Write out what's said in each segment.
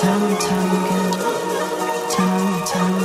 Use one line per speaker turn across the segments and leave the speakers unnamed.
time and time again. Time and time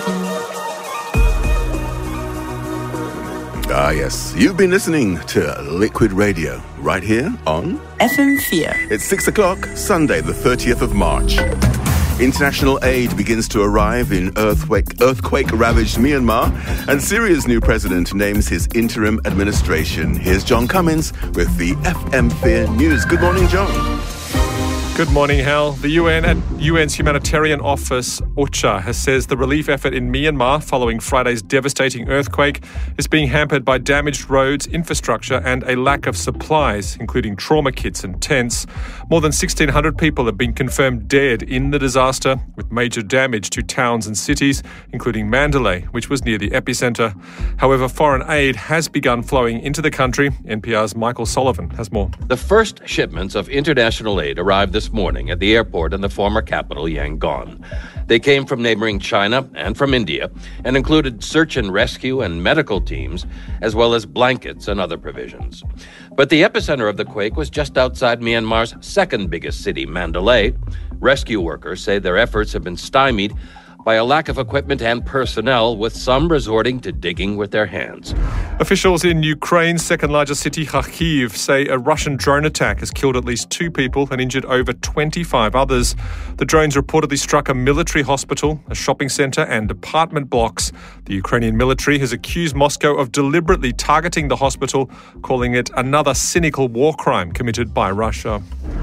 again.
Ah, yes. You've been listening to Liquid Radio right here on
FM4.
It's 6 o'clock, Sunday, the 30th of March. International aid begins to arrive in earthquake-ravaged Myanmar, and Syria's new president names his interim administration. Here's John Cummins with the FM4 News. Good morning, John.
Good morning, Hal. The UN's humanitarian office, OCHA, says the relief effort in Myanmar following Friday's devastating earthquake is being hampered by damaged roads, infrastructure and a lack of supplies, including trauma kits and tents. More than 1,600 people have been confirmed dead in the disaster, with major damage to towns and cities, including Mandalay, which was near the epicenter. However, foreign aid has begun flowing into the country. NPR's Michael Sullivan has more.
The first shipments of international aid arrived this morning at the airport in the former capital, Yangon. They came from neighboring China and from India and included search and rescue and medical teams, as well as blankets and other provisions. But the epicenter of the quake was just outside Myanmar's second biggest city, Mandalay. Rescue workers say their efforts have been stymied by a lack of equipment and personnel, with some resorting to digging with their hands.
Officials in Ukraine's second-largest city, Kharkiv, say a Russian drone attack has killed at least 2 people and injured over 25 others. The drones reportedly struck a military hospital, a shopping centre and apartment blocks. The Ukrainian military has accused Moscow of deliberately targeting the hospital, calling it another cynical war crime committed by Russia.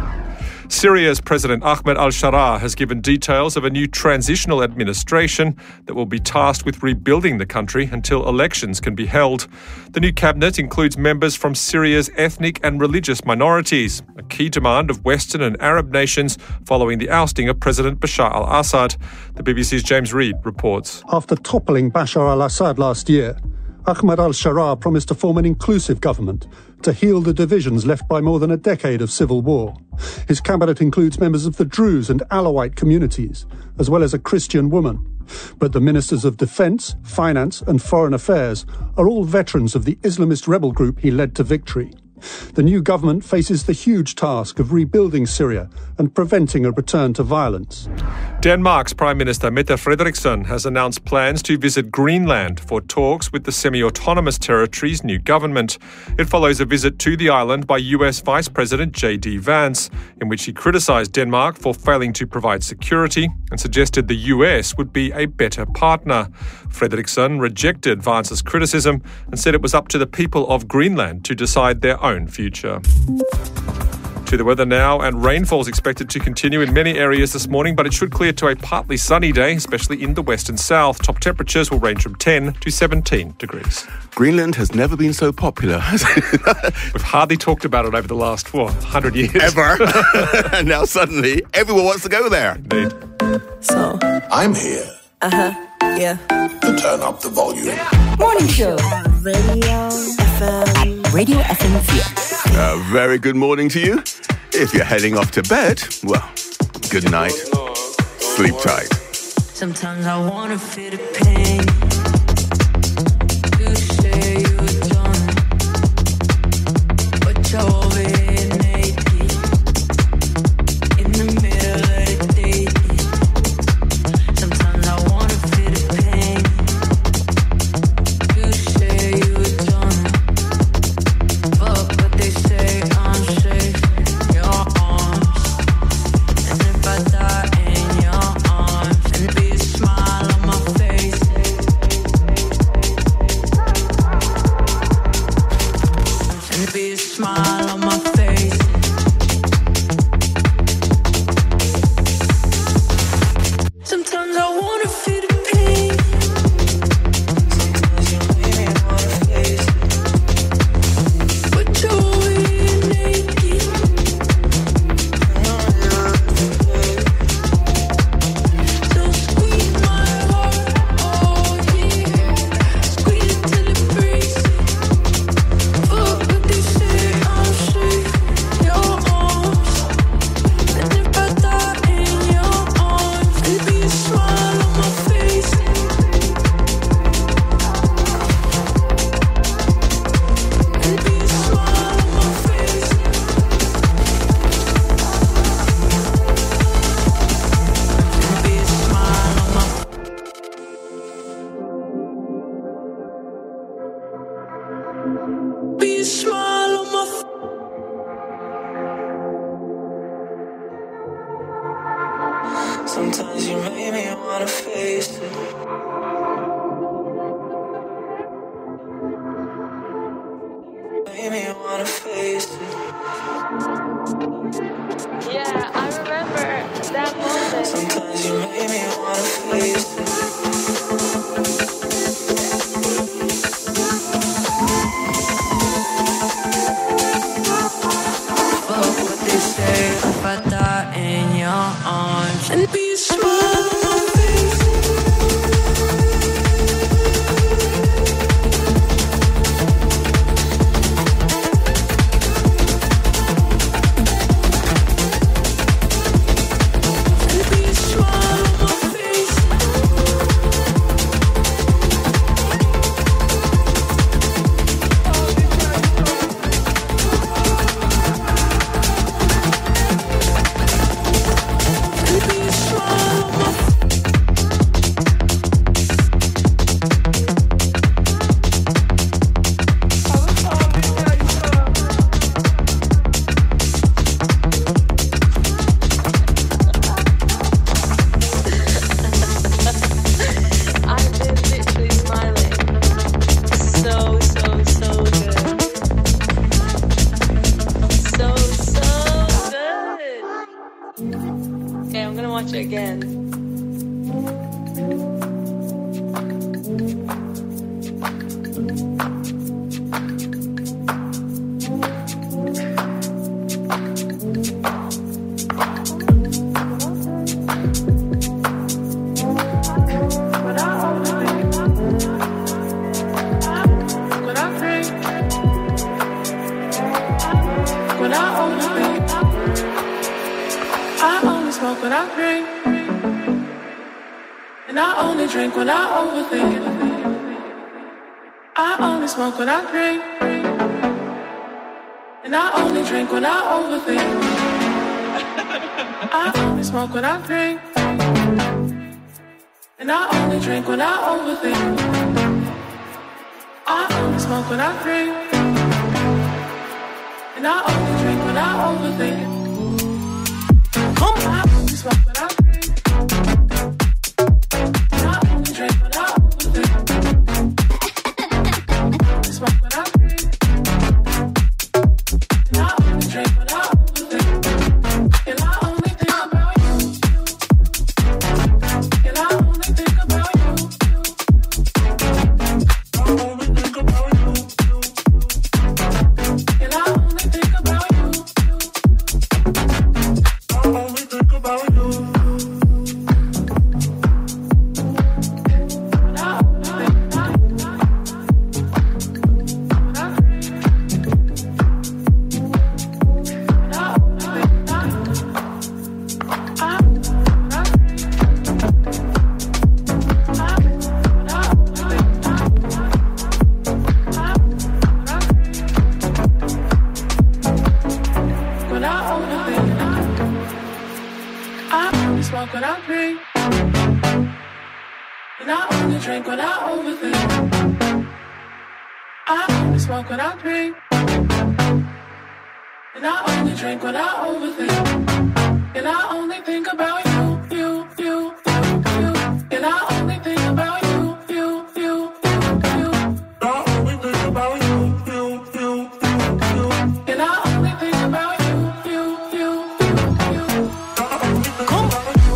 Syria's President Ahmed al-Sharaa has given details of a new transitional administration that will be tasked with rebuilding the country until elections can be held. The new cabinet includes members from Syria's ethnic and religious minorities, a key demand of Western and Arab nations following the ousting of President Bashar al-Assad. The BBC's James Reid reports.
After toppling Bashar al-Assad last year, Ahmed al-Sharaa promised to form an inclusive government to heal the divisions left by more than a decade of civil war. His cabinet includes members of the Druze and Alawite communities, as well as a Christian woman. But the ministers of defence, finance and foreign affairs are all veterans of the Islamist rebel group he led to victory. The new government faces the huge task of rebuilding Syria and preventing a return to violence.
Denmark's Prime Minister Mette Frederiksen has announced plans to visit Greenland for talks with the semi-autonomous territory's new government. It follows a visit to the island by US Vice President J.D. Vance, in which he criticised Denmark for failing to provide security and suggested the US would be a better partner. Frederiksen rejected Vance's criticism and said it was up to the people of Greenland to decide their own future. To the weather now, and rainfall is expected to continue in many areas this morning, but it should clear to a partly sunny day, especially in the west and south. Top temperatures will range from 10 to 17 degrees.
Greenland has never been so popular.
We've hardly talked about it over the last, 100 years?
Ever. And now suddenly, everyone wants to go there.
Indeed.
So,
I'm here
yeah.
to turn up the volume.
Morning show. Radio FM. Radio FM4.
A very good morning to you. If you're heading off to bed, well, good night. Sleep tight.
Sometimes I wanna feel the pain. You say you're done, but you're over here naked, in the middle of the day. Sometimes I wanna feel the pain. You say you're done, but they say I'm safe in your arms. And if I die in your arms, and be a smile on my face, Sometimes you make me wanna face it. Make me wanna face it.
Yeah, I remember that moment.
Sometimes you make me wanna face it. Fuck what they say if I die in your arms and be small. Smoke when I drink, and I only drink when I overthink. I only smoke when I drink, and I only drink when I overthink. I only smoke when I drink, and I only drink when I overthink. I only smoke when I drink, and I only drink when I overthink. Smoke when I drink, and I only drink when I overthink, and I only think about you, and I only think about you, I only think about you, and I only think about you, I only think about you. When I drink, and I only drink when I overthink. I only smoke when I drink, and I only drink when I overthink. And I only think about you, you, you, you, you. And I only think about you, you, you, you, you. I only think about you, you, you, you, you. And I only think about you, you, you, you, you. I only think about you.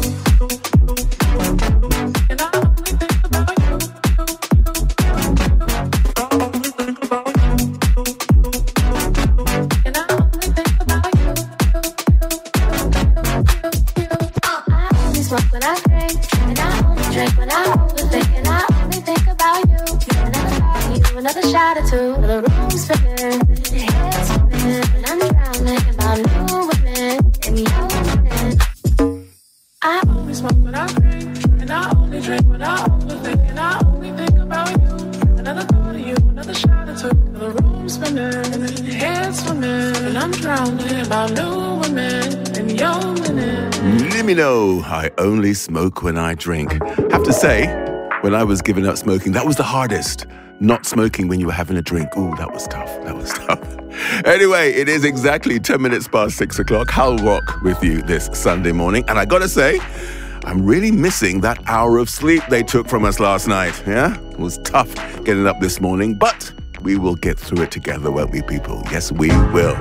When I drink, and I only drink when I overthink, and I only think about you. Another party, another shot or two, the room's spinning, head spinning, and I'm drowning about new women and young men. I only smoke when I drink, and I only drink when I overthink, and I only think about you. Another thought of you, another shot or two, the room's spinning, head swimming, and I'm drowning about new women and young men.
Limino, I only smoke when I drink. Have to say, when I was giving up smoking, that was the hardest. Not smoking when you were having a drink. Ooh, that was tough. That was tough. Anyway, it is exactly 10 minutes past 6 o'clock. Hal Rock with you this Sunday morning. And I gotta say, I'm really missing that hour of sleep they took from us last night, yeah? It was tough getting up this morning, but we will get through it together, won't we, people? Yes, we will.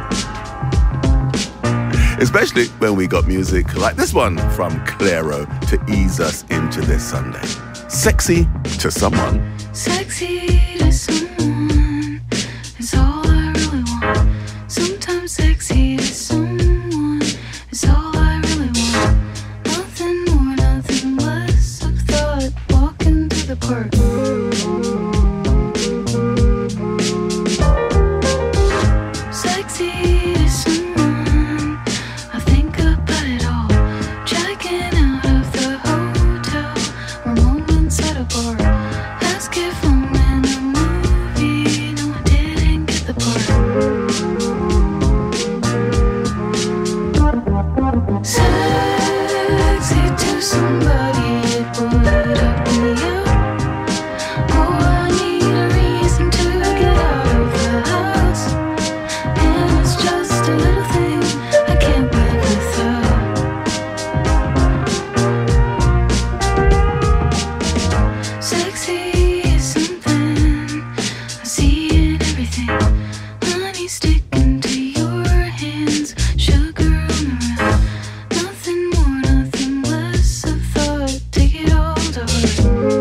Especially when we got music like this one from Clairo to ease us into this Sunday. Sexy to someone.
Sexy to someone is all I really want. Sometimes sexy to someone is all I really want. Nothing more, nothing less. I've thought walking through the park. Sexy to someone, I think about it all. Checking out of the hotel or moments at a bar. Ask if I'm in a movie. No, I didn't get the part. Sexy to somebody, it would up me up. Oh, I need a reason to get out of the house. And it's just a little thing I can't live without. Sexy is something I see in everything. Honey sticking to your hands, sugar on the rim. Nothing more, nothing less. I thought, take it all to heart.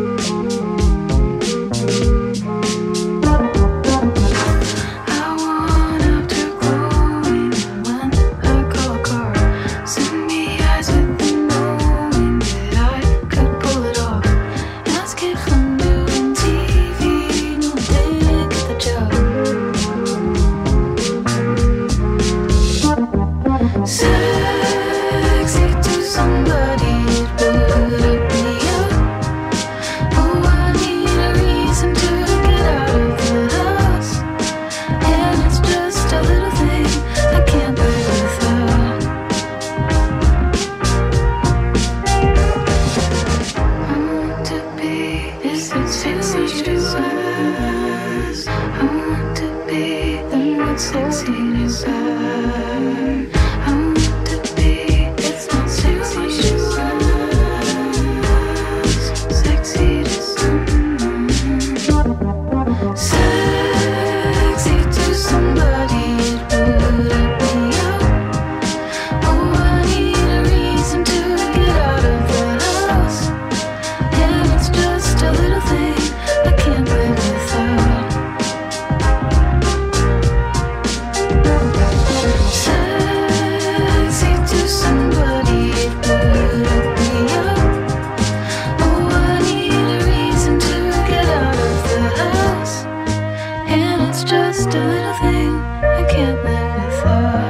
I want after glowing when I call a car. Send me eyes with the knowing that I could pull it off. Ask if I'm doing TV. No, I didn't get the job. Sexy to somebody, it would up me up. Oh, I need a reason to get out of the house. And it's just a little thing I can't live without. I want to be sexy to us. I want to be the most sexy to us. I want to be it's not sexy to us. Sexy to someone. Sexy to somebody, it would up me up. Oh, I need a reason to get out of the house. And it's just a little thing I can't live without. Sexy to somebody, it would up me up. Oh, I need a reason to get out of the house. And it's just a little thing I can't live without.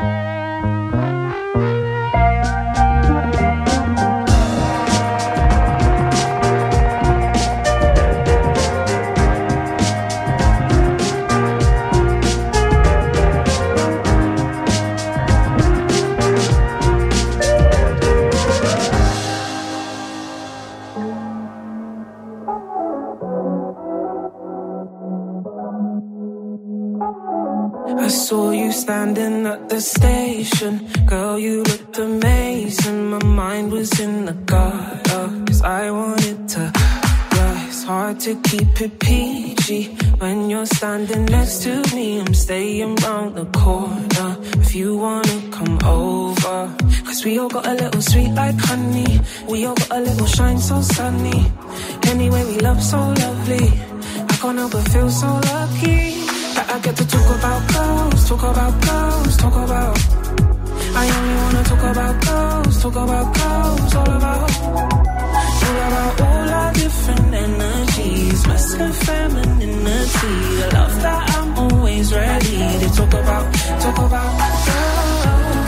I saw you standing at the station. Girl, you looked amazing. My mind was in the gutter, 'cause I wanted to. Yeah, it's hard to keep it PG when you're standing next to me. I'm staying round the corner if you wanna come over. 'Cause we all got a little sweet like honey. We all got a little shine so sunny. Anyway, we love so lovely. I can't help but feel so lucky that I get to talk about girls, talk about girls, talk about. I only wanna talk about girls, all about all our different energies, masculine, femininity, the love that I'm always ready to talk about girls.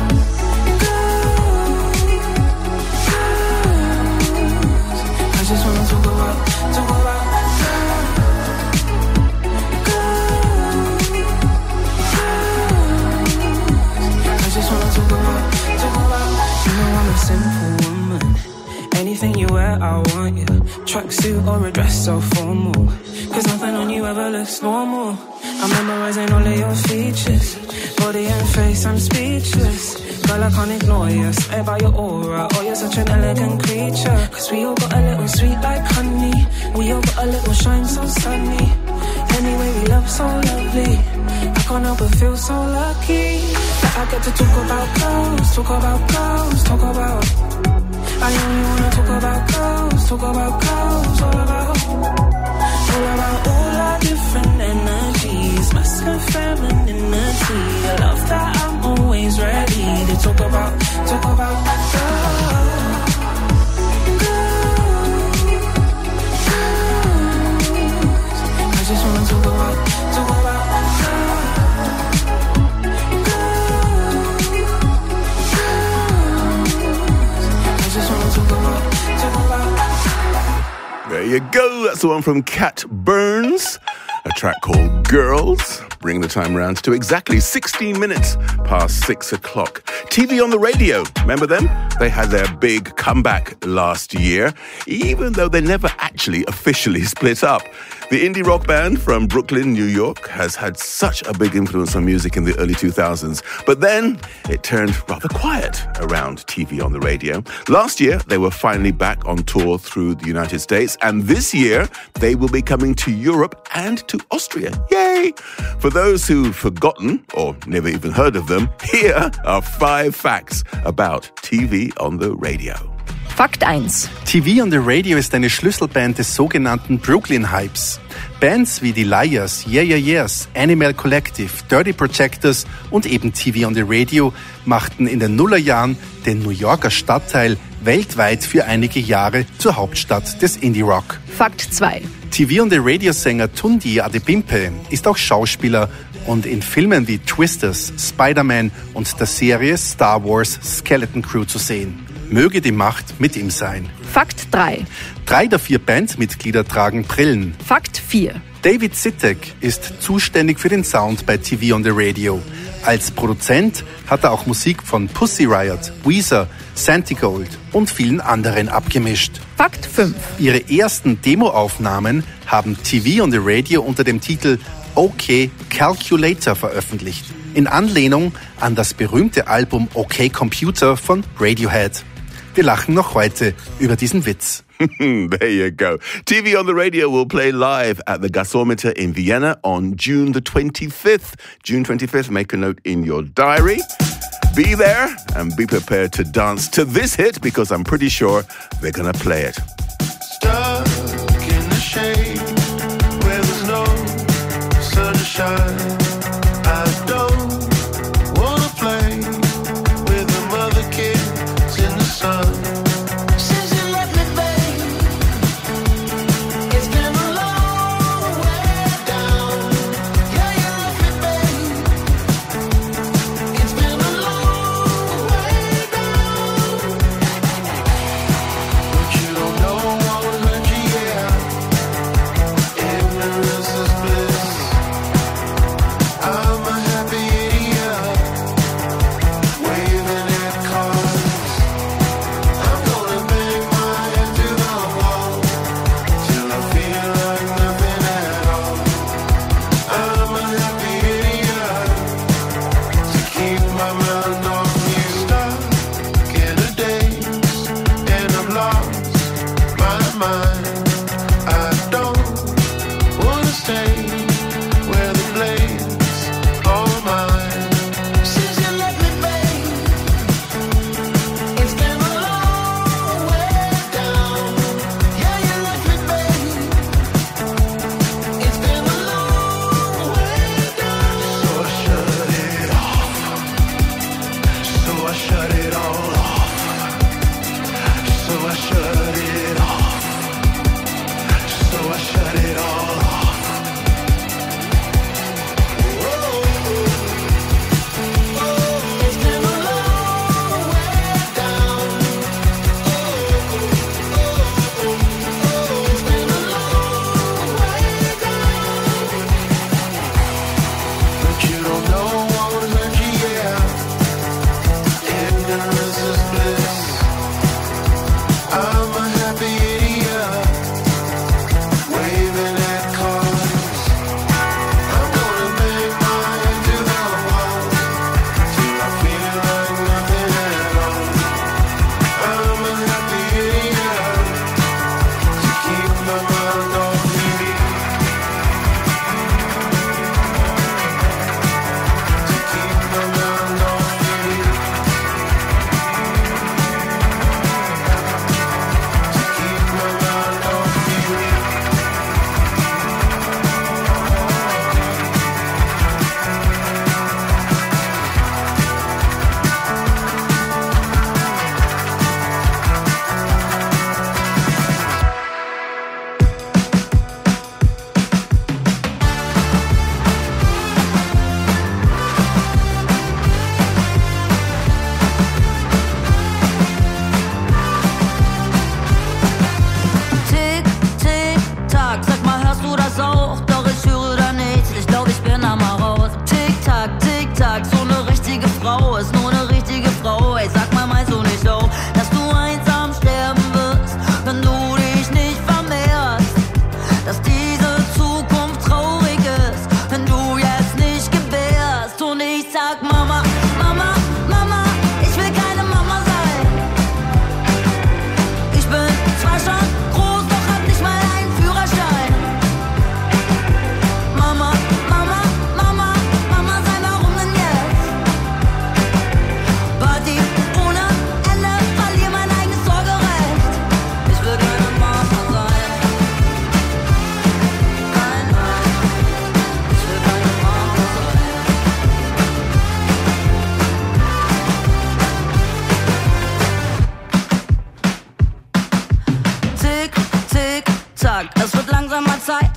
I just wanna talk about you know I'm a simple woman. Anything you wear, I want you. Tracksuit or a dress so formal. 'Cause nothing on you ever looks normal. I'm memorizing all of your features. Body and face, I'm speechless. Girl, I can't ignore you. Swear by your aura. Oh, you're such an elegant creature. Cause we all got a little sweet like honey. We all got a little shine so sunny. Anyway, we love so lovely. I can't help but feel so lucky that I get to talk about girls, talk about girls, talk about. I only wanna talk about girls, all about all our different energies, masculine, femininity. I love that I'm always ready to talk about girls. I just wanna talk about girls.
There you go. That's the one from Cat Burns. A track called Girls. Bring the time round to exactly 16 minutes past 6 o'clock. TV on the Radio. Remember them? They had their big comeback last year, even though they never actually officially split up. The indie rock band from Brooklyn, New York, has had such a big influence on music in the early 2000s. But then it turned rather quiet around TV on the Radio. Last year, they were finally back on tour through the United States. And this year, they will be coming to Europe and to Austria. Yay! For those who've forgotten or never even heard of them, here are 5 facts about TV on the Radio.
Fakt 1.
TV on the Radio ist eine Schlüsselband des sogenannten Brooklyn-Hypes. Bands wie die Liars, Yeah Yeah Yeahs, Animal Collective, Dirty Projectors und eben TV on the Radio machten in den Nullerjahren den New Yorker Stadtteil weltweit für einige Jahre zur Hauptstadt des Indie-Rock.
Fakt 2.
TV on the Radio-Sänger Tunde Adebimpe ist auch Schauspieler und in Filmen wie Twisters, Spider-Man und der Serie Star Wars Skeleton Crew zu sehen. Möge die Macht mit ihm sein.
Fakt 3.
3 der 4 Bandmitglieder tragen Brillen.
Fakt 4.
David Sittek ist zuständig für den Sound bei TV on the Radio. Als Produzent hat er auch Musik von Pussy Riot, Weezer, Santigold und vielen anderen abgemischt.
Fakt 5.
Ihre ersten Demoaufnahmen haben TV on the Radio unter dem Titel OK Calculator veröffentlicht. In Anlehnung an das berühmte Album OK Computer von Radiohead. Wir lachen noch heute über diesen Witz.
There you go. TV on the Radio will play live at the Gasometer in Vienna on June the 25th. June 25th, make a note in your diary. Be there and be prepared to dance to this hit because I'm pretty sure they're going to play it.
Stuck in the shade where there's no sunshine. I don't wanna play with the other kids in the sun. Since you left me, babe, it's been a long way down. Yeah, you left me, babe, it's been a long way down. But you don't know what was hurt you, yeah. Ignorance is bliss. I'm a happy idiot, waving at cars. I'm gonna bang my head to the wall till I feel like nothing at all. I'm a happy idiot to keep my mind off you. Stuck in a daze and I've lost my mind. I don't wanna stay where the blade's all mine. Since you left me, babe, it's been a long way down. Yeah, you left me, babe, it's been a long way down. So I shut it off. So I shut it all off. So I shut it off. So I shut it all off. It's been a long way down. It's been a long way down. But you don't know what was hurt you, yeah. Ignorance is bliss. I'm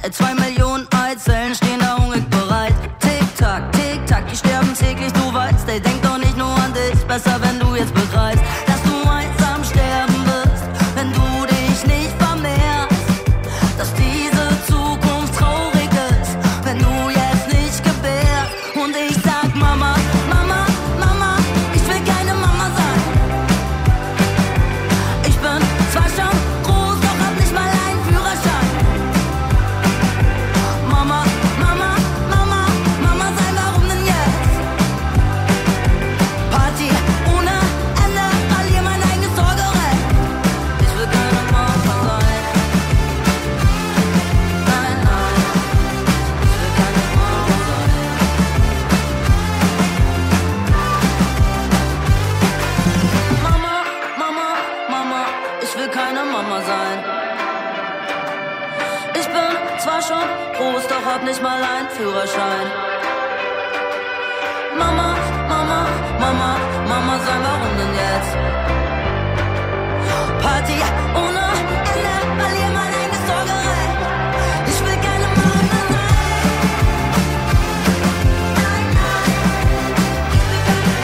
2 Millionen Eizellen stehen da hungrig bereit. Tick-Tack, Tick-Tack, die sterben täglich, du weißt. Ey, denk doch nicht nur an dich, besser wenn du jetzt begreifst, dass du einsam sterben wirst, wenn du dich nicht vermehrst. Dass diese Zukunft traurig ist, wenn du jetzt nicht gebärst. Und ich sag Mama, Mama, Mama, ich will keine Mama sein. Ich bin zwar schon groß, doch hab nicht mal einen Führerschein. Mama, Mama, Mama, Mama sein, warum denn jetzt? Party ohne Ende, verlier mein eigenes Sorgerecht. Ich will keine Mama sein. Nein, nein, ich will keine Mama sein. Mama, Mama, Mama, ich will keine Mama sein. Ich bin zwar schon groß, doch hab nicht mal einen Führerschein. Mama, Mama, Mama, Mama sein, warum denn jetzt? Party ohne Ende, verlier mein eigenes Sorgerecht. Ich will keine Mama sein. Nein, nein, ich will keine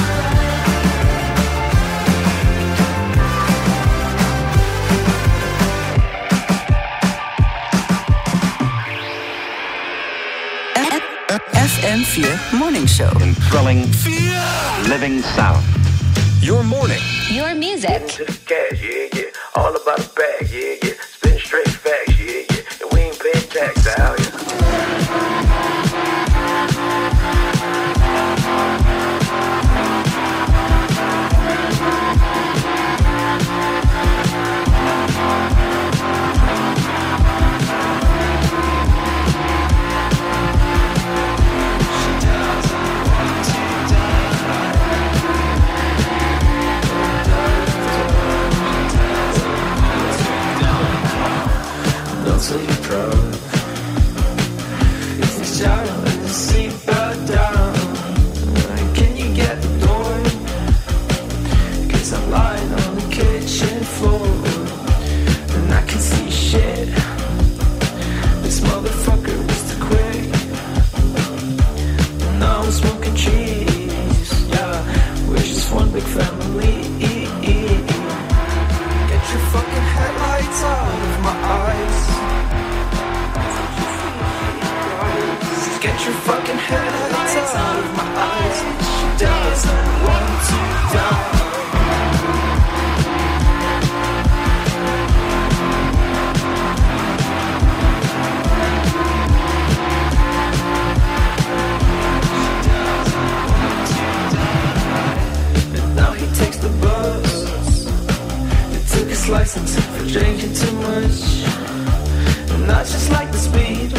FM4 Morning Show. Thrilling, living sound.
Your morning.
Your music.
Cash, yeah, yeah. All about the bag, yeah, yeah. Spin straight facts, yeah, yeah. And we ain't paying tax out here.
Don't say you're proud. If it's down, let the seatbelt down. Can you get the door? 'Cause I'm lying on the kitchen floor and I can see shit. This motherfucker was too quick. Now I'm smoking trees. Yeah, we're just one big family. Get your fucking headlights out of my eyes. Get your fucking headlights out of my eyes. She doesn't want to die. And now he takes the bus. They took his license for drinking too much. And I just like the speed.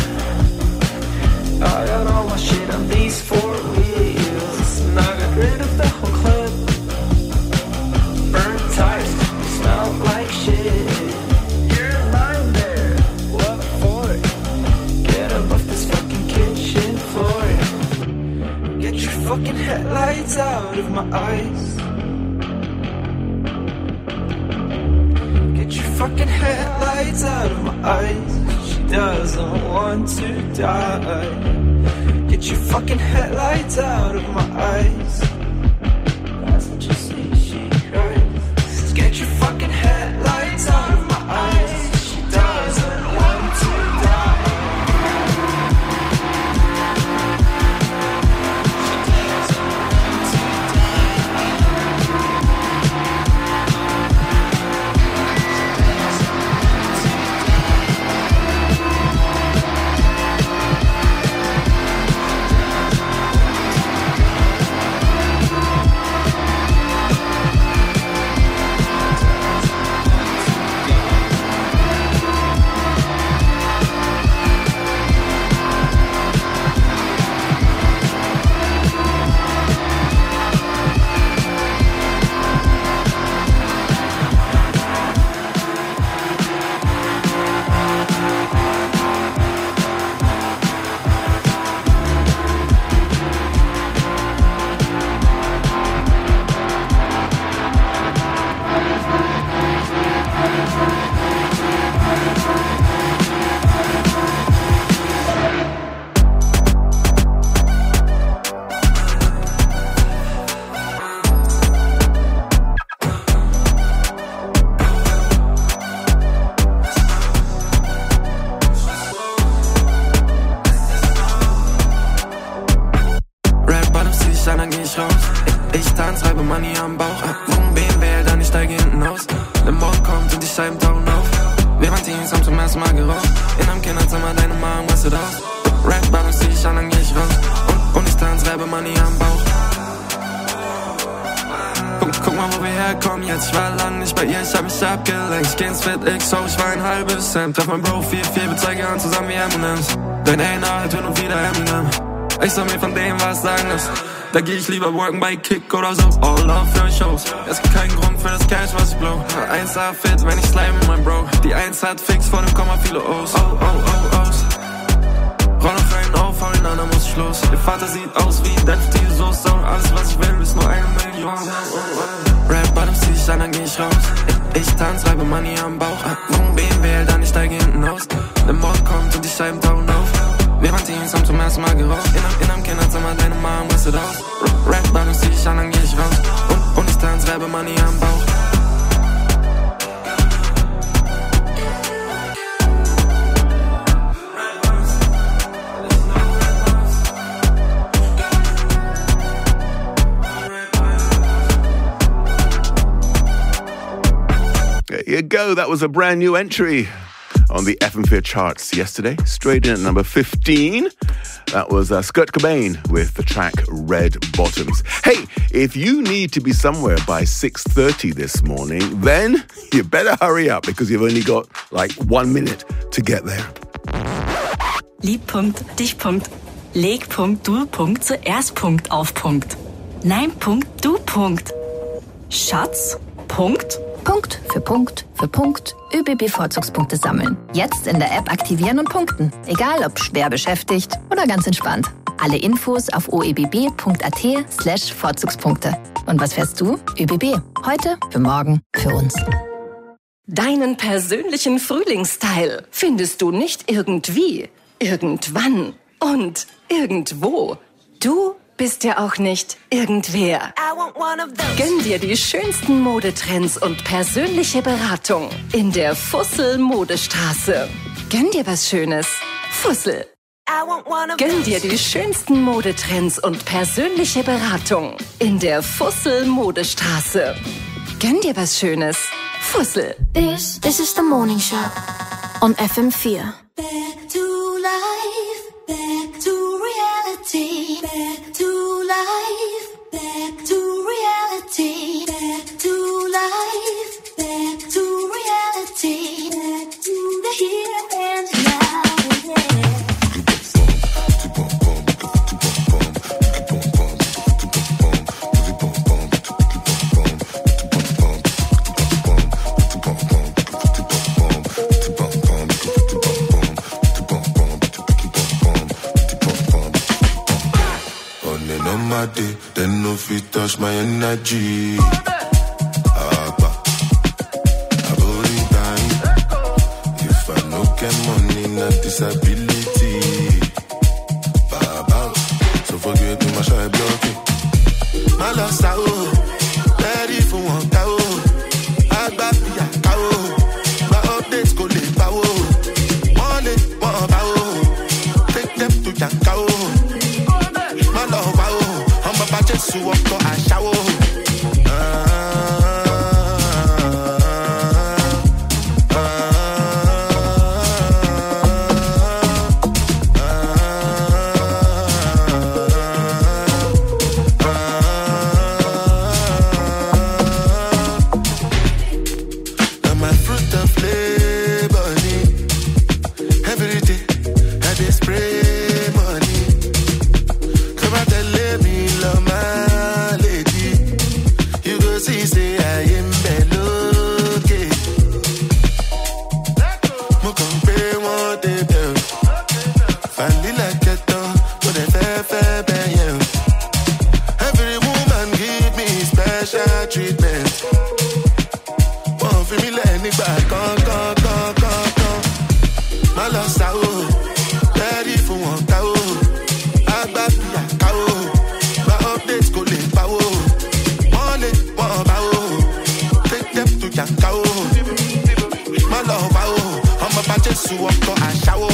I got all my shit on these 4 wheels. And I got rid of the whole club. Burnt tires, smell like shit. You're lying there, what for? Get up off this fucking kitchen floor. Get your fucking headlights out of my eyes. Get your fucking headlights out of my eyes. She doesn't want to die. Get your fucking headlights out of my eyes. That's what you see, she cries. Get your fucking headlights out of my eyes. She doesn't want to die. Money am Bauch. Wohn BMW, dann ich steige hinten aus. Der Morgen kommt und die Scheiben tauchen auf. Wir waren Teens, haben zum ersten Mal geraucht. In einem Kinderzimmer, deine Mom rastet aus. Rap-Ballons zieh ich an, dann geh ich raus. Und ich tanz, reibe Money am Bauch. Guck mal, wo wir herkommen jetzt. Ich war lang nicht bei ihr, ich hab mich abgelenkt. Ich geh ins Fit XO, ich war ein halbes Cent. Treff mein Bro 4-4, wir zeigen an zusammen wie M&M's. Dein A&R hört hin und wieder Eminem. Ich soll mir von dem was sagen lassen. Da geh ich lieber worken bei Kick oder so. All love für Shows. Es gibt keinen Grund für das Cash, was ich blow. 1A fit, wenn ich slime mit mein Bro. Die 1 hat fix, vor dem Komma viele O's. O's. Roll noch rein auf, voneinander muss ich los. Ihr Vater sieht aus wie deftige Soße. Alles was ich will, ist nur 1 Million. Rap-Bottoms zieh ich an, dann geh ich raus. Ich tanz, reibe Money am Bauch. Wohn BMW, dann ich steige hinten aus. Der Morgen kommt und die Scheiben tauchen auf. Wir waren Teens, haben zum ersten Mal geraucht. In einem Kinderzimmer, deine Mom rastet aus. Rap-Bottoms zieh ich an, dann geh ich raus. Und ich tanz, reibe Money am Bauch.
There you go. That was a brand new entry on the FM4 charts yesterday. Straight in at number 15. That was Kurt Cobain with the track Red Bottoms. Hey, if you need to be somewhere by 6:30 this morning, then you better hurry up because you've only got like 1 minute to get there.
Lieb Punkt, dich Punkt, leg Punkt, du Punkt, zuerst Punkt auf Punkt. Nein Punkt, du Punkt. Schatz, Punkt.
Punkt für Punkt für Punkt ÖBB-Vorzugspunkte sammeln. Jetzt in der App aktivieren und punkten. Egal ob schwer beschäftigt oder ganz entspannt. Alle Infos auf oebb.at/Vorzugspunkte. Und was fährst du? ÖBB. Heute, für morgen, für uns.
Deinen persönlichen Frühlingsstyle findest du nicht irgendwie, irgendwann und irgendwo. Du bist ja auch nicht irgendwer. Gönn dir die schönsten Modetrends und persönliche Beratung in der Fussel Modestraße. Gönn dir was Schönes. Fussel. Gönn dir die schönsten Modetrends und persönliche Beratung in der Fussel Modestraße. Gönn dir was Schönes. Fussel.
This is the morning show on FM4.
Back to life, back to reality, back to life, back to reality, back to life, back to reality, back to the here and now.
My day, then no fit touch my energy. If I no get money, not disability. So forget me, my shy blocking. My lost out, ready for one cow. I got the cow. My updates go live power. One power. Take them to your cow. My love power. Just to walk out and shower. Now my fruit of flavor, every day I dey spray money. Come out and let me love my lady. You go see, say I am melody. Mo kàn pé wọ́n débẹ̀ o. Vanilla kẹtàn, mo dẹ̀ fẹ́ bẹ́ẹ̀ yẹn o. Every woman give me special treatment. Wọ́n fi mí lẹ̀ nígbà kankan. Má lọ sá o, ready fún wọn ká o. Agbábíyà ká o. My updates go live power. One power. Take them to your cow. My love power. I'm about to sue up to a shower.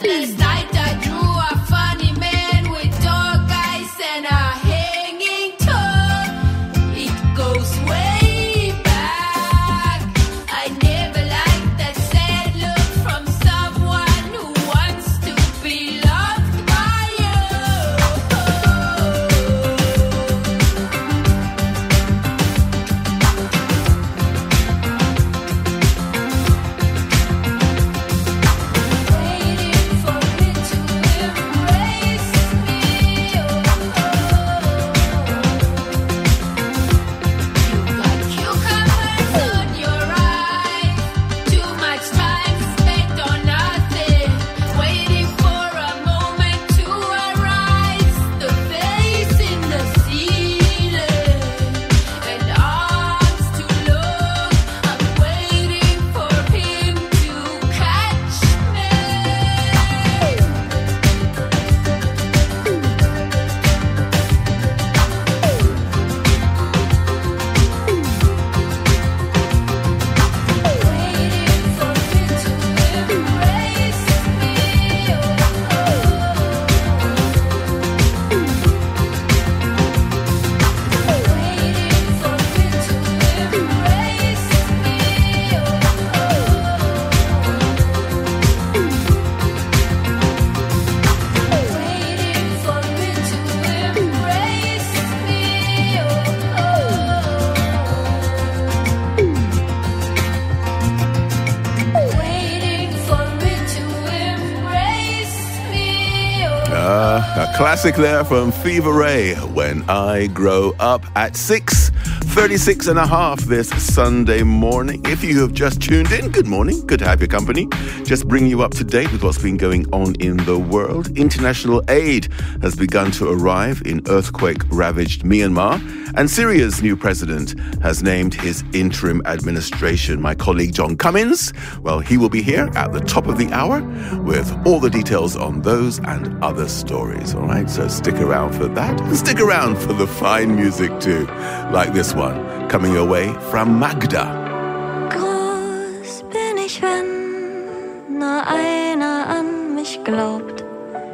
Last night I drew a funny man with dark eyes and a hanging tongue. It goes way back. I never liked that sad look from someone who wants to be loved by
A classic there from Fever Ray, When I Grow Up, at 6:36 and a half this Sunday morning. If you have just tuned in, good morning. Good to have your company. Just bring you up to date with what's been going on in the world. International aid has begun to arrive in earthquake-ravaged Myanmar, and Syria's new president has named his interim administration. My colleague John Cummins, well, he will be here at the top of the hour with all the details on those and other stories, all right? So stick around for that, and stick around for the fine music too, like this one, coming your way from Magda.
Groß bin ich, wenn nur einer an mich glaubt.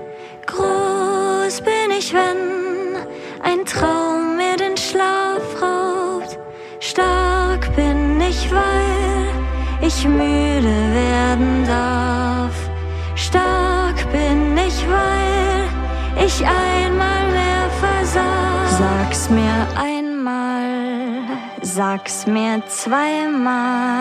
Groß bin ich, wenn ein Traum mir den Schlaf raubt. Stark bin ich, weil ich müde werden darf. Stark bin ich, weil ich einmal mehr versag. Sag's mir einmal, sag's mir zweimal.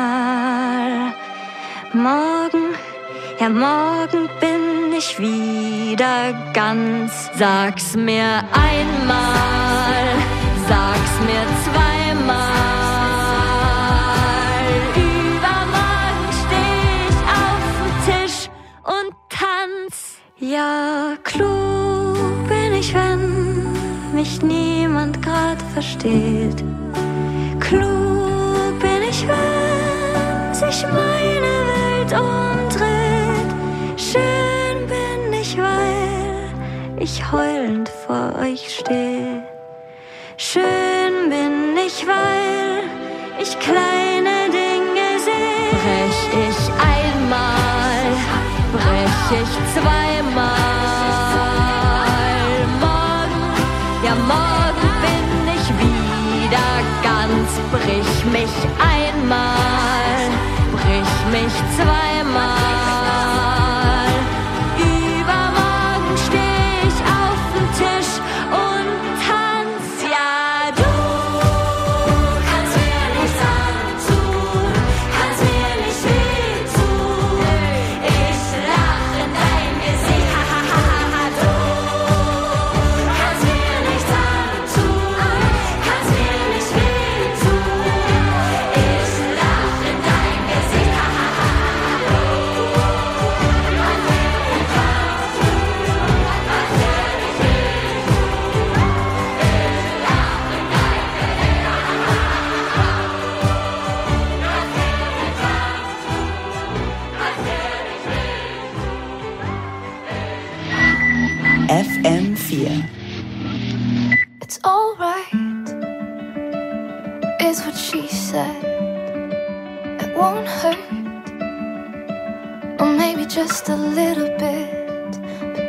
Morgen, ja morgen bin ich wieder ganz. Sag's mir einmal, sag's mir zweimal. Übermorgen steh ich auf dem Tisch und tanz. Ja, klug bin ich, wenn mich niemand grad versteht. Klug bin ich, wenn sich meine Welt umdreht. Schön bin ich, weil ich heulend vor euch steh. Schön bin ich, weil ich kleine Dinge seh. Brech ich einmal, brech ich zweimal. Morgen, ja morgen bin ich wieder ganz. Brich mich einmal, brich mich zweimal. Übermorgen steh ich auf dem Tisch und tanz. Ja, du kannst mir nichts antun, kannst mir nicht wehtun. Ich lach in dein Gesicht, hahaha. Du kannst mir nichts antun, kannst mir nicht wehtun. Ich lach in dein Gesicht, hahaha.
FM4.
It's alright, is what she said. It won't hurt, or maybe just a little bit.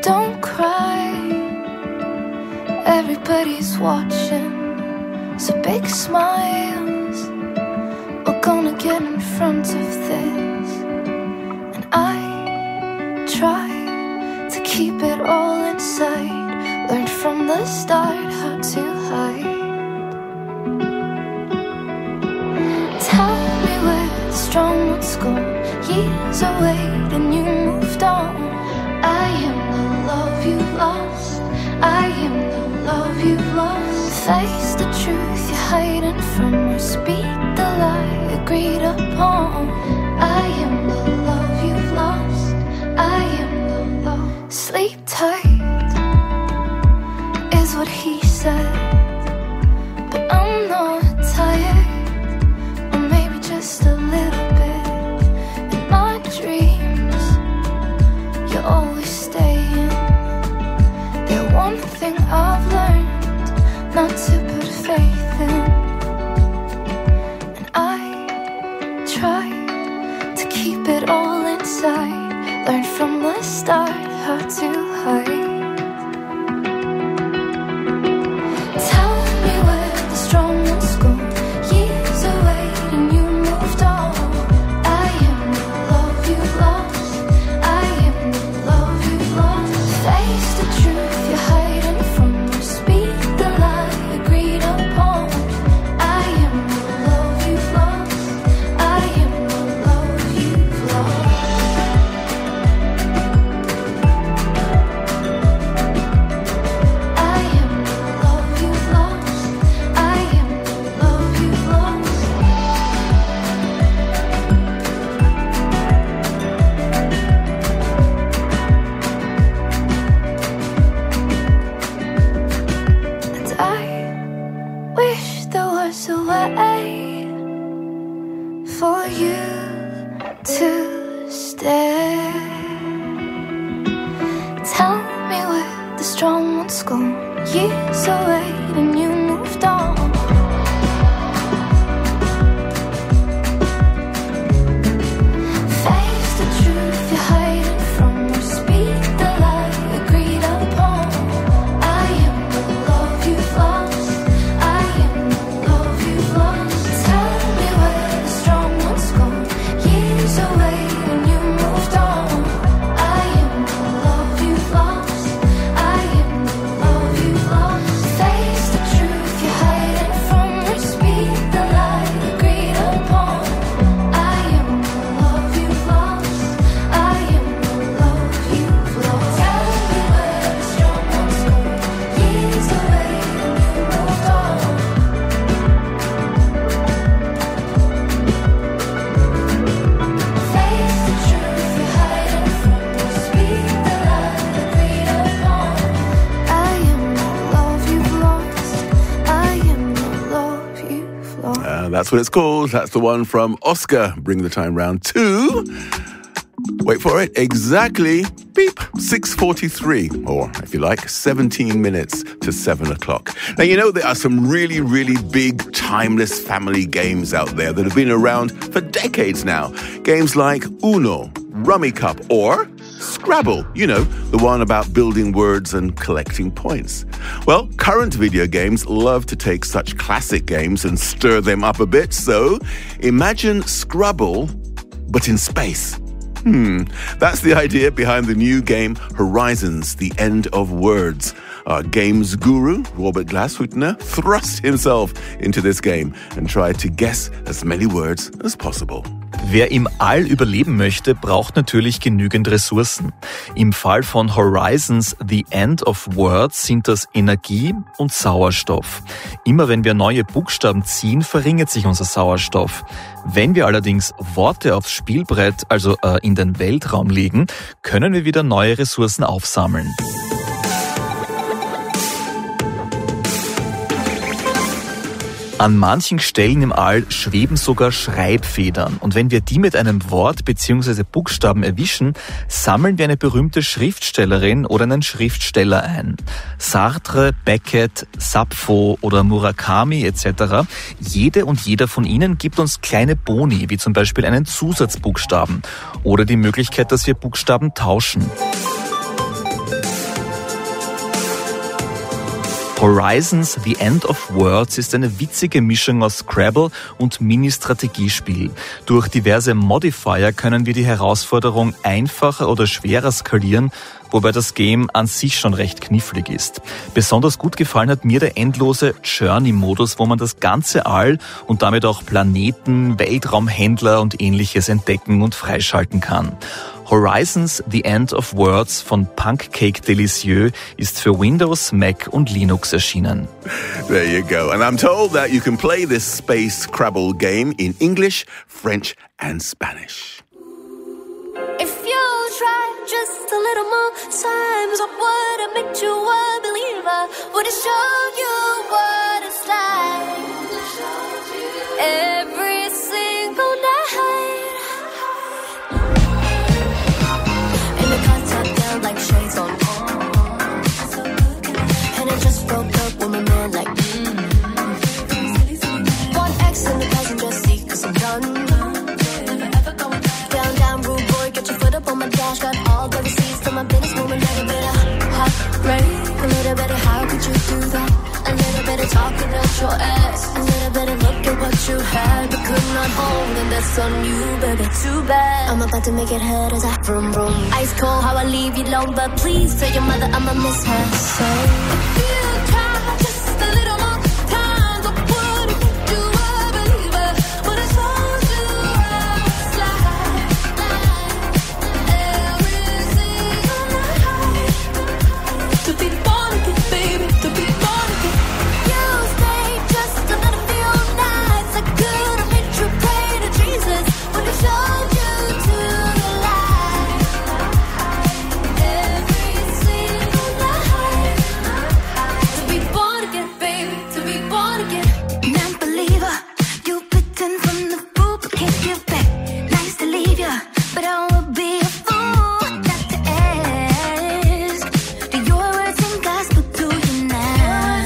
Don't cry, everybody's watching. So big smiles, we're gonna get in front of this. And I try to keep it all inside. Learned from the start how to hide. Tell me where the strong ones go. Years away and you moved on. I am the love you lost. I am the love you've lost. Face the truth you're hiding from, or speak the lie agreed upon. I am the love you've lost. I am the love. Sleep tight is what he said, but I'm not tired, or maybe just a little bit. In my dreams, you're always staying. The one thing I've learned not to put faith in, and I try to keep it all inside. Learned from the start how to hide. Tell me where the strong ones go. Years away and you moved on. I am the love you've lost. I am the love you've lost. Face the truth you're hiding from, or speak the lie agreed upon. I am the love you've lost. I am the love you've lost. I am the love you've lost. I am the love you've lost. And I wish there was a way for you to stay. Tell me where the strong ones go. Years away and you moved on. Face the truth you're hiding from, or speak the lie agreed upon. I am the love you've lost. I am the love you've lost. Tell me where the strong ones go. Years away and you moved on. I am the love you've lost. I am the love you've lost. Face the truth you're hiding from, or speak the lie agreed upon. I am the love you've lost. I am the love you've lost. Tell me where the strong ones go. Years away and you moved on. Face the truth you're hiding from, or speak the lie agreed upon. I am the love you've lost. I am the love you've lost.
That's what it's called. That's the one from Oscar. Bring the time round to... Wait for it. Exactly, beep, 6:43, or if you like, 17 minutes to 7 o'clock. Now, you know there are some really, really big, timeless family games out there that have been around for decades now. Games like Uno, Rummy Cup, or Scrabble. You know, the one about building words and collecting points. Well, current video games love to take such classic games and stir them up a bit, so imagine Scrabble, but in space. That's the idea behind the new game Horizons, The End of Words. Our games guru, Robert Glashütner, thrust himself into this game and tried to guess as many words as possible.
Wer im All überleben möchte, braucht natürlich genügend Ressourcen. Im Fall von Horizons The End of Words sind das Energie und Sauerstoff. Immer wenn wir neue Buchstaben ziehen, verringert sich unser Sauerstoff. Wenn wir allerdings Worte aufs Spielbrett, also in den Weltraum legen, können wir wieder neue Ressourcen aufsammeln. An manchen Stellen im All schweben sogar Schreibfedern. Und wenn wir die mit einem Wort bzw. Buchstaben erwischen, sammeln wir eine berühmte Schriftstellerin oder einen Schriftsteller ein. Sartre, Beckett, Sappho oder Murakami etc. Jede und jeder von ihnen gibt uns kleine Boni, wie zum Beispiel einen Zusatzbuchstaben oder die Möglichkeit, dass wir Buchstaben tauschen. Horizons The End of Words ist eine witzige Mischung aus Scrabble und Mini-Strategiespiel. Durch diverse Modifier können wir die Herausforderung einfacher oder schwerer skalieren, wobei das Game an sich schon recht knifflig ist. Besonders gut gefallen hat mir der endlose Journey-Modus, wo man das ganze All und damit auch Planeten, Weltraumhändler und ähnliches entdecken und freischalten kann. Horizons The End of Words von Pancake Delicieux ist für Windows, Mac und Linux erschienen.
There you go. And I'm told that you can play this space Scrabble game in English, French and Spanish.
If you try just a little more times, what would have made you a believer? Would it show you what it's like? Every single night. And the cards are down like shades on. And I just broke up with my man like One X in the passenger seat, 'cause I'm done. On my dash, got all the receipts to my business woman. Like a bit of heartbreak, a little bit of how could you do that? A little bit of talking out your ass, a little bit of look at what you had but could not hold, and that's on you, baby. Too bad. I'm about to make it hurt as I vroom vroom. Ice cold, how I leave you alone, but please tell your mother I'ma miss her. So if you try just a little more time, I wouldn't make you a believer. But it's all too to be born again, baby, to be born again. You stayed just a little few nights. I could have made you pray to Jesus when he showed you to the light. Every single night. To be born again, baby, to be born again. Non-believer, you pretend from the fool but can't give back. Nice to leave ya, but I would be a fool not to ask. Do your words and gospel to you now?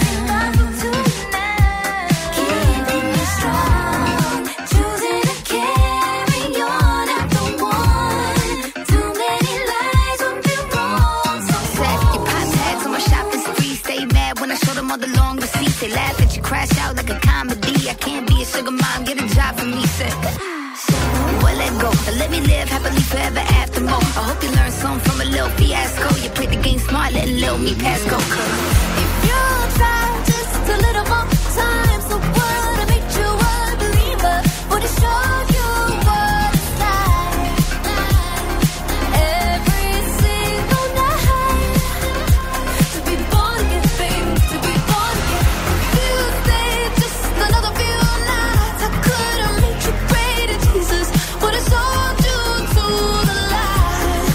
Keeping me strong, choosing to carry on after one. Too many lies would be wrong. So
Set your pop tags on my shopping spree. Stay mad when I show them all the long receipts. They laugh at you, crash out like a comedy. I can't be a sugar mom, get a job for me, said. Well, let go, but let me live happily forever after more. I hope you learn something from a little fiasco. You played the game smart, letting little me pass go.
if you try just a little more time, so would have made you a believer? Would it show you what it's like? Every single night. To be born again, baby, to be born again. You stayed just another few nights. I could have made you pray to Jesus. Would it show you to the light?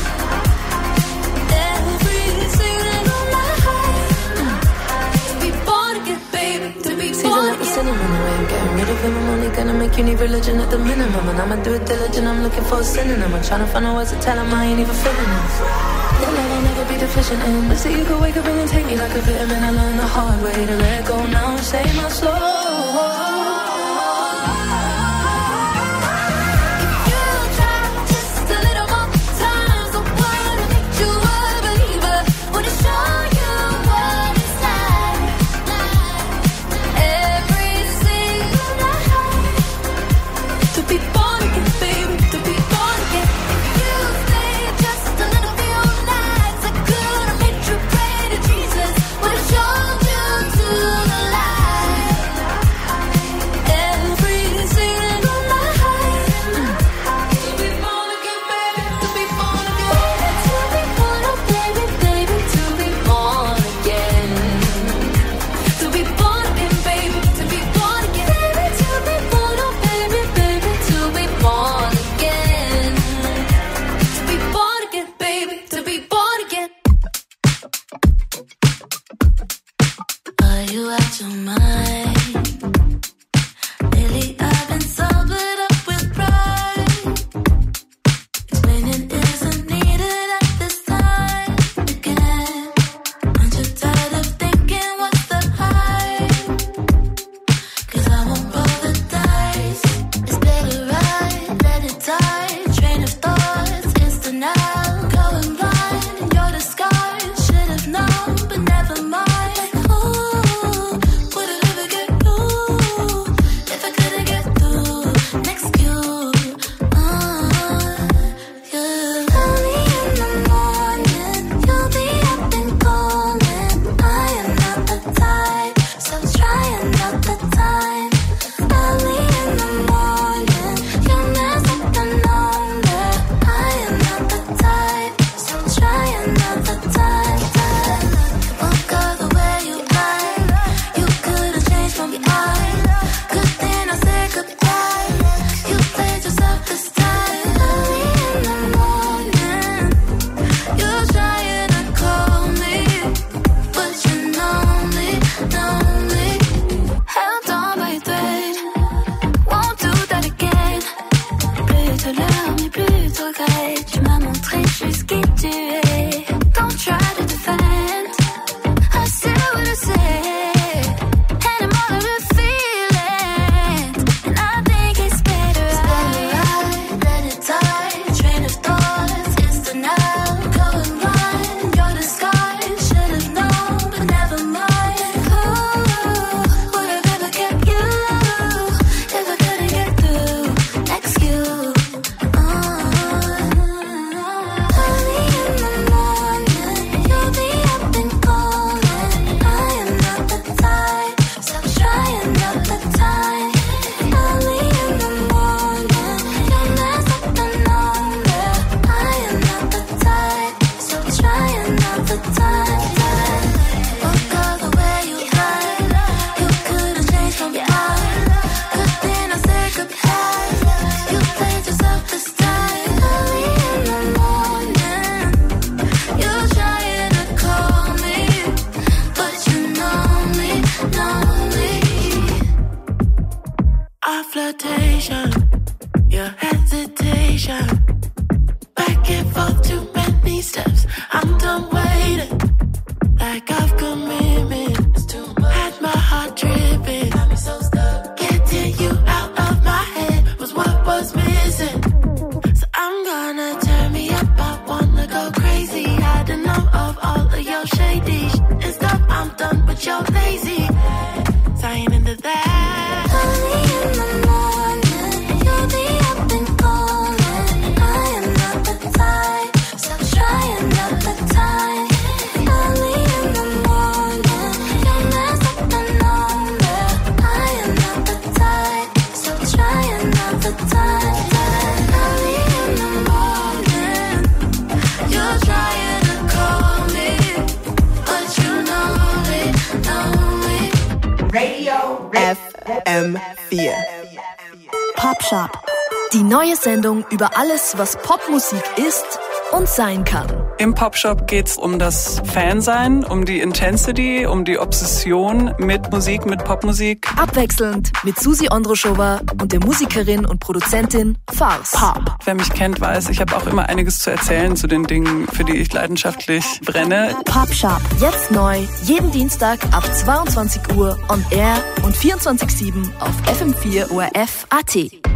Every single night. To be born again, baby, to be born again.
Sinning in the way I'm getting rid of him. I'm only gonna make you need religion at the minimum. And I'ma do it diligent, I'm looking for a synonym. I'm trying to find a words to tell him I ain't even feeling it. That love I'll never be deficient in. But see, you could wake up and take me like a vitamin. I learned the hard way to let go now and save my soul.
You try just a little more time, so would have made you a believer? Would it show you what it's like? Every single night.
To be born again, baby, to be born again.
You stayed just a little few nights. I could have made you pray to Jesus. Would it show you to the light? Every single night. To be born again, baby, to be born again. To be born, oh baby, baby, to be born again.
To be born again, baby, to be born again.
Baby, to be born, oh baby, baby, to be born again.
To be born again, baby, to be born again.
Are you out your mind? Lately I've been sobered up with pride. Explaining isn't needed at this time again. Aren't you tired of thinking what's the hype? 'Cause I won't roll the dice. It's better right, let it die. Train of thoughts, instant now. Going blind in your disguise. Should've known, but never mind. Like, ooh. the time. Look all the way you lied. You couldn't change from behind. Good thing I said goodbye. You played yourself this time. Early in the morning, you're trying to call me, but you know me. Our flirtation, your hesitation, back and forth too many steps. I'm done waiting, like I've commitment. Had my heart dripping, getting you out of my head was what was missing. So I'm gonna turn me up, I wanna go crazy. Had enough of all of your shady and stuff. I'm done with your lazy. Sign into that. Early in the morning, you'll be up and calling. I am not the type, stop trying not the time. Early in the morning, you'll mess up the number. I am not the type, stop trying not the time. Early in the morning, you're trying to call me, but you know me.
Radio FM4.
Pop Shop. Die neue Sendung über alles, was Popmusik ist und sein kann.
Im Popshop geht's um das Fansein, um die Intensity, um die Obsession mit Musik, mit Popmusik.
Abwechselnd mit Susi Ondroschova und der Musikerin und Produzentin Farce.
Pop. Wer mich kennt, weiß, ich habe auch immer einiges zu erzählen zu den Dingen, für die ich leidenschaftlich brenne.
Pop Shop. Jetzt neu, jeden Dienstag ab 22 Uhr on air und 24/7 auf FM4 ORF.at.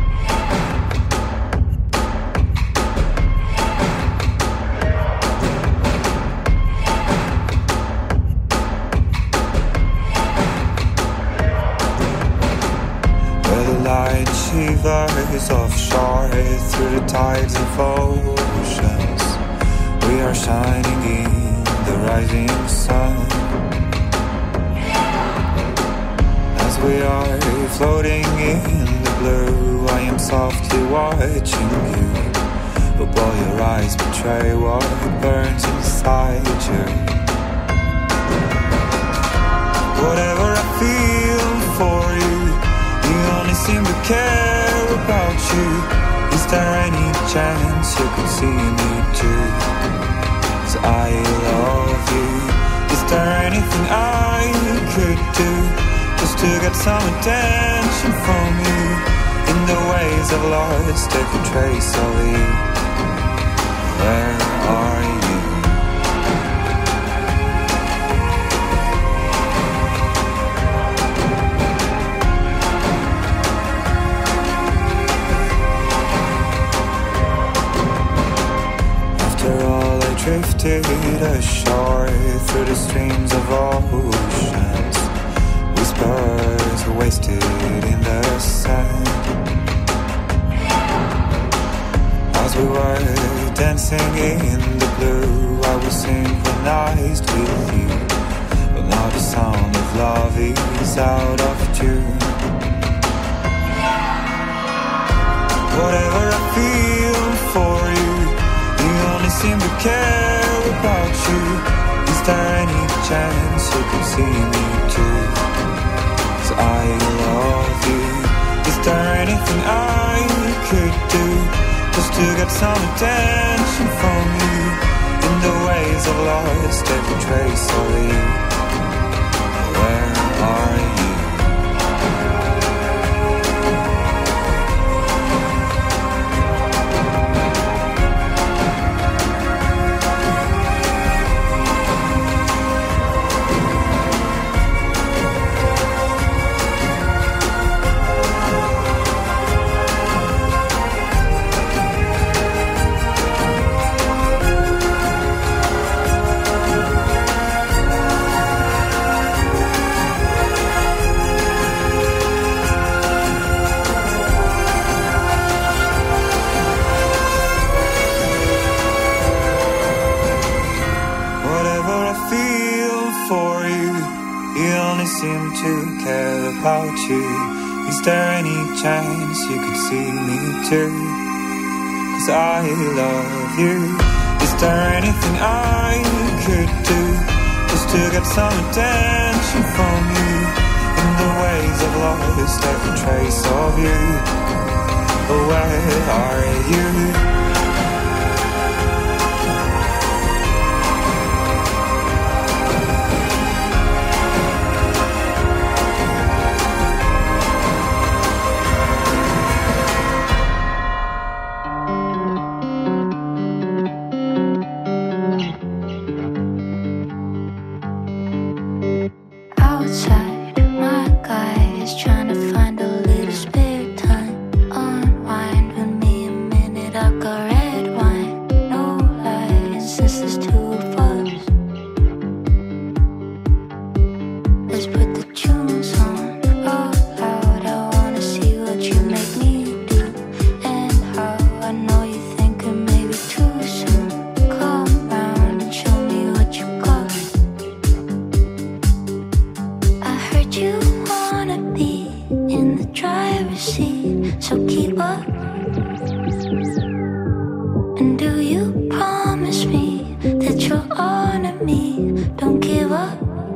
Light shivers offshore through the tides of oceans. We are shining in the rising sun. As we are floating in the blue, I am softly watching you. But while your eyes betray what burns inside you. Whatever I feel for you, you only seem to care about you. Is there any chance you could see me too? 'Cause I love you. Is there anything I could do just to get some attention from you? In the ways I've lost every trace of you. Where are you? Drifted ashore through the streams of oceans. Whispers were wasted in the sand. As we were dancing in the blue, I was synchronized with you. But now the sound of love is out of tune. Whatever I feel for you, you only seem to care about you. Is there any chance you could see me too? 'Cause I love you. Is there anything I could do just to get some attention from you? In the ways I've lost every trace of you. Where are you? Is there any chance you could see me too? 'Cause I love you. Is there anything I could do just to get some attention from you? In the ways I've lost every trace of you. But where are you?
Outside, my guy is trying to find a little spare time. Unwind with me a minute, I got red wine. No lies, this is two of us. Let's put the tunes on all loud. I wanna see what you make me do and how. I know you're thinking maybe too soon. Come round and show me what you got. I heard you wanna be in the driver's seat, so keep up. And do you promise me that you'll honor me? Don't give up.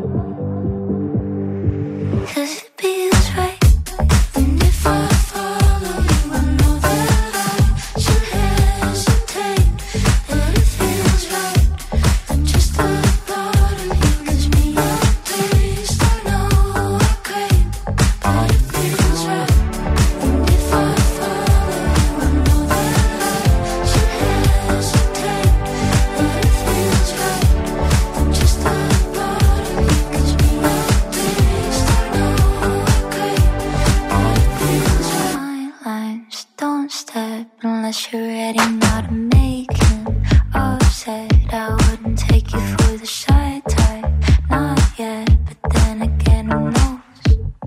'Cause it feels right. And if I follow you, I know that I should hesitate. But it feels right. And just the thought of you gives me a taste. I know I crave, but it feels right. And if I follow you, I know that I should hesitate. But it feels right. And just the thought of you gives me a taste. I know I crave, but it feels right. My lines don't step unless you're ready now to make him upset. I wouldn't take you for the shy type, not yet. But then again, who knows?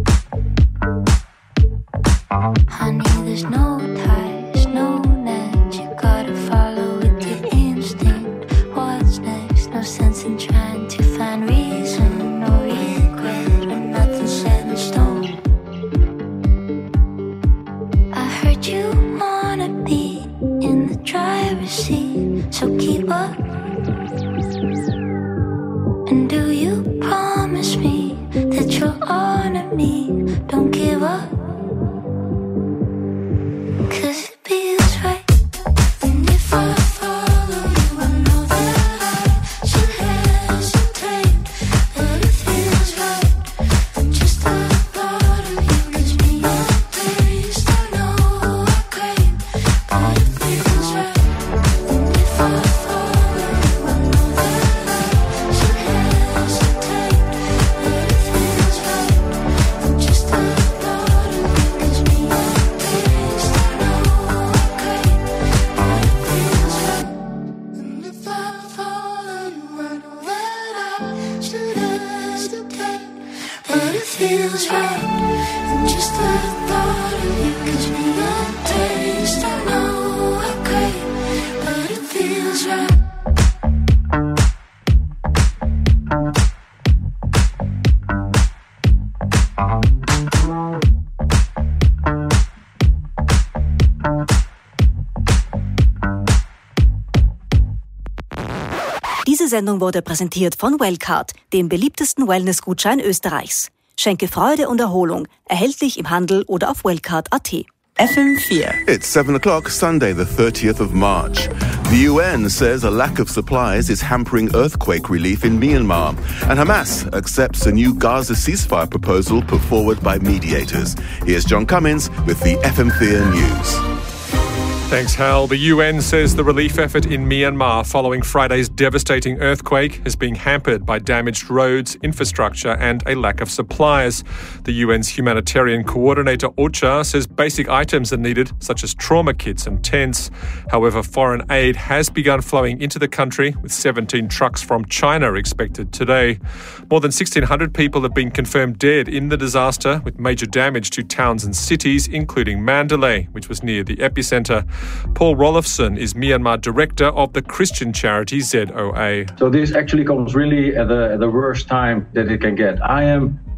Honey, there's no ties, no net. You gotta follow with your instinct. What's next? No sense in trying to find reason, no regret when nothing's set in stone. I heard you wanna be in the driver's seat, so keep up. And do you promise me that you'll honor me? Don't give up. 'Cause it feels right. And if I follow you, I know that I should hesitate. But it feels right. And just the thought of you gives me a taste. I know I crave, but it feels right. And if I follow you, I know that I should hesitate. But it feels right. And just the thought of you gives me a taste. I know I crave, but it feels right. And if I follow you, I know that I should hesitate. But it feels right. And just the thought of you gives me a taste. I know I crave, but it feels right.
Diese Sendung wurde präsentiert von Wellcard, dem beliebtesten Wellness-Gutschein Österreichs. Schenke Freude und Erholung. Erhältlich im Handel oder auf wellcard.at.
FM4.
It's 7 o'clock, Sunday, the 30th of March. The UN says a lack of supplies is hampering earthquake relief in Myanmar. And Hamas accepts a new Gaza ceasefire proposal put forward by mediators. Here's John Cummins with the FM4 News.
Thanks, Hal. The UN says the relief effort in Myanmar following Friday's devastating earthquake is being hampered by damaged roads, infrastructure and a lack of supplies. The UN's humanitarian coordinator, OCHA, says basic items are needed, such as trauma kits and tents. However, foreign aid has begun flowing into the country, with 17 trucks from China expected today. More than 1,600 people have been confirmed dead in the disaster, with major damage to towns and cities, including Mandalay, which was near the epicenter. Paul Rolofsson is Myanmar director of the Christian charity ZOA.
So this actually comes really at the worst time that it can get. I am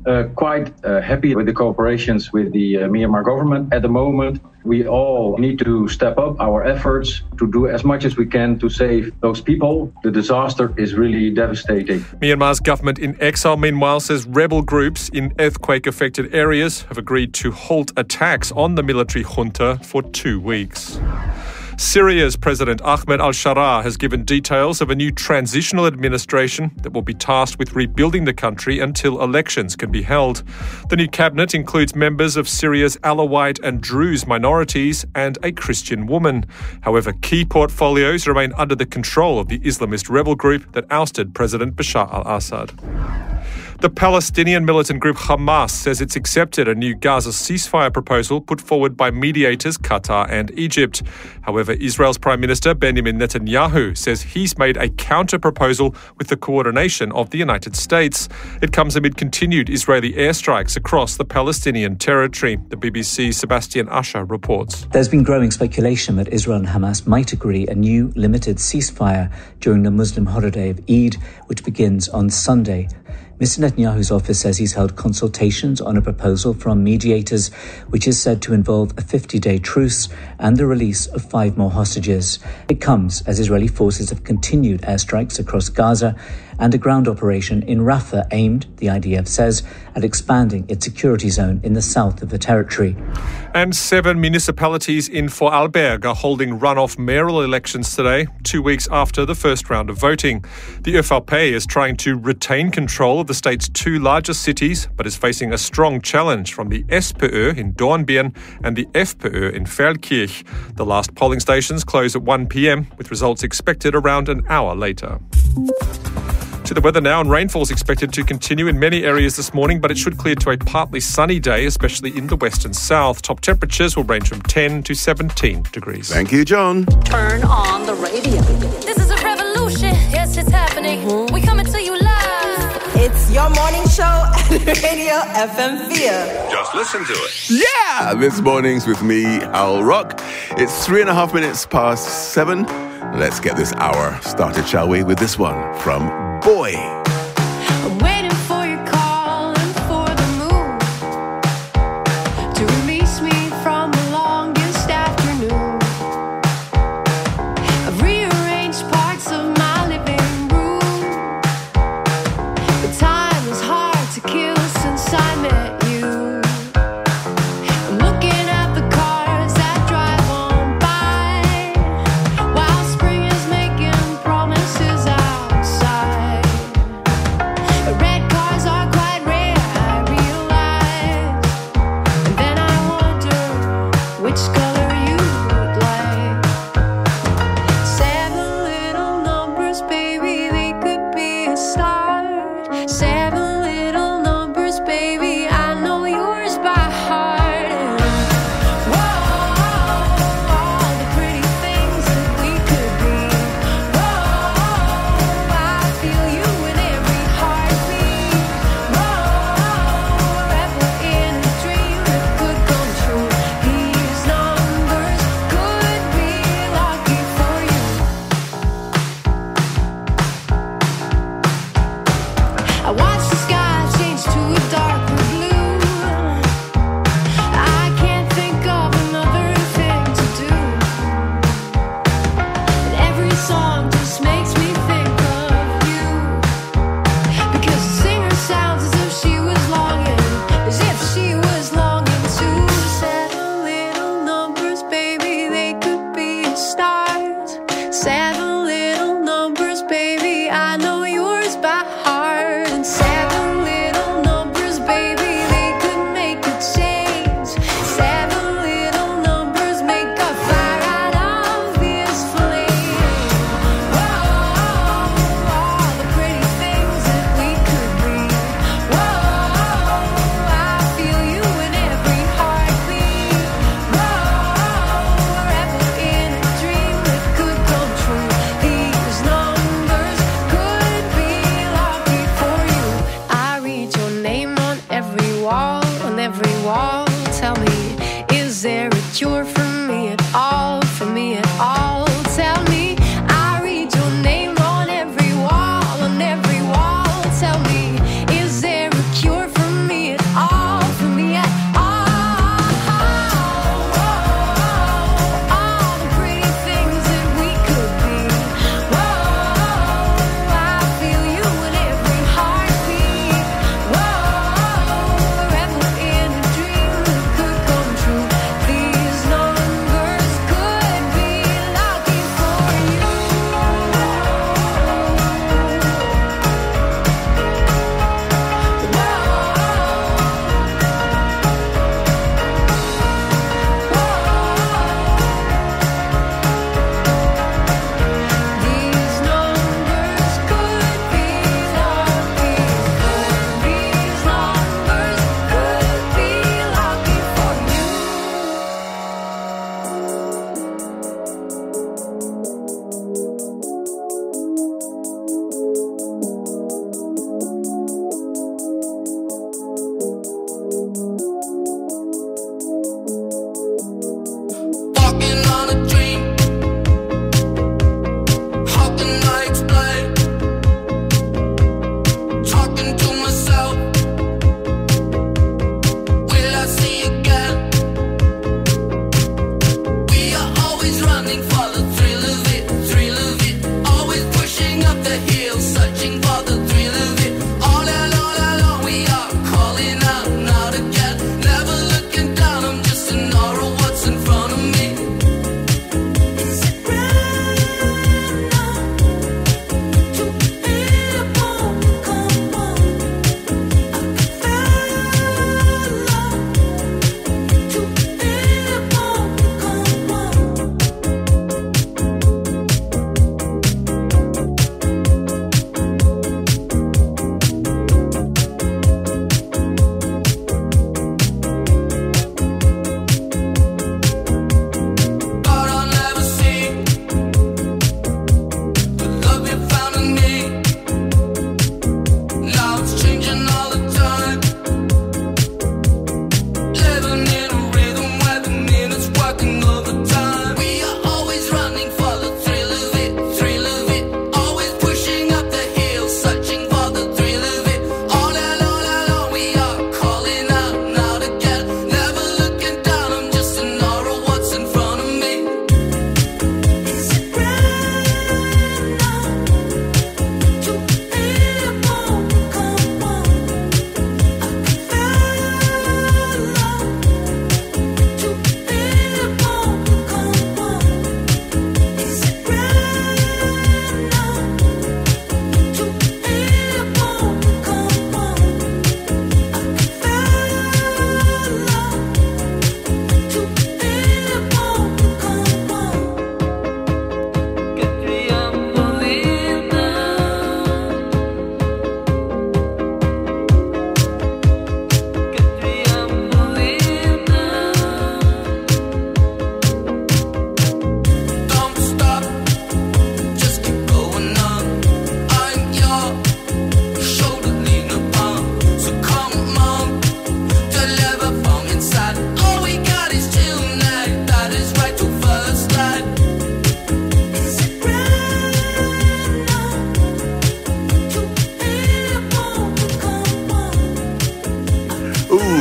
quite happy with the cooperations with the Myanmar government at the moment. We all need to step up our efforts to do as much as we can to save those people. The disaster is really devastating.
Myanmar's government in exile, meanwhile, says rebel groups in earthquake-affected areas have agreed to halt attacks on the military junta for 2 weeks. Syria's President Ahmed al-Sharaa has given details of a new transitional administration that will be tasked with rebuilding the country until elections can be held. The new cabinet includes members of Syria's Alawite and Druze minorities and a Christian woman. However, key portfolios remain under the control of the Islamist rebel group that ousted President Bashar al-Assad. The Palestinian militant group Hamas says it's accepted a new Gaza ceasefire proposal put forward by mediators Qatar and Egypt. However, Israel's Prime Minister Benjamin Netanyahu says he's made a counter-proposal with the coordination of the United States. It comes amid continued Israeli airstrikes across the Palestinian territory. The BBC's Sebastian Usher reports.
There's been growing speculation that Israel and Hamas might agree a new limited ceasefire during the Muslim holiday of Eid, which begins on Sunday. Mr. Netanyahu's office says he's held consultations on a proposal from mediators, which is said to involve a 50-day truce and the release of 5 more hostages. It comes as Israeli forces have continued airstrikes across Gaza and a ground operation in Rafah aimed, the IDF says, at expanding its security zone in the south of the territory.
And 7 municipalities in Vorarlberg are holding runoff mayoral elections today, 2 weeks after the first round of voting. The ÖVP is trying to retain control of the state's 2 largest cities, but is facing a strong challenge from the SPÖ in Dornbirn and the FPÖ in Feldkirch. The last polling stations close at 1 p.m, with results expected around an hour later. To the weather now, and rainfall is expected to continue in many areas this morning, but it should clear to a partly sunny day, especially in the west and south. Top temperatures will range from 10 to 17 degrees.
Thank you, John.
Turn on the radio.
This is a revolution. Yes, it's happening. We coming to you live.
It's your morning show at Radio FM4.
Just listen to it. Yeah! This morning's with me, Al Rock. It's 3.5 minutes past 7. Let's get this hour started, shall we, with this one from Boy.
I'm waiting for your call and for the move to release me from the longest afternoon. I've rearranged parts of my living room, but time is hard to kill since I met you. I'm looking at the cars that drive on by while spring is making promises outside. Red cars are quite rare, I realize. And then I wonder which color you'd like. 7 little numbers, baby, they could be a start. 7 little numbers, baby, I know yours by heart. And whoa, all the pretty things that we could be. Whoa, I feel you in every heartbeat. Whoa, forever in a dream that could come true. These numbers could be lucky for you. I watch the sky change to a darker blue. I can't think of another thing to do. And every song just makes me think of you. Because the singer sounds as if she was longing too. 7 little numbers, baby, they could be a start. 7 little numbers, baby, I know yours by heart. And 7 little numbers, baby, they could make a change. 7 little numbers make a fire out of this flame. Whoa, all the pretty things that we could be. Whoa, I feel you in every heartbeat. Whoa, forever in a dream that could come true. These numbers could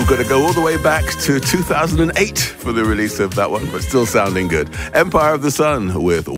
got to go all the way back to 2008 for the release of that one, but still sounding good. Empire of the Sun with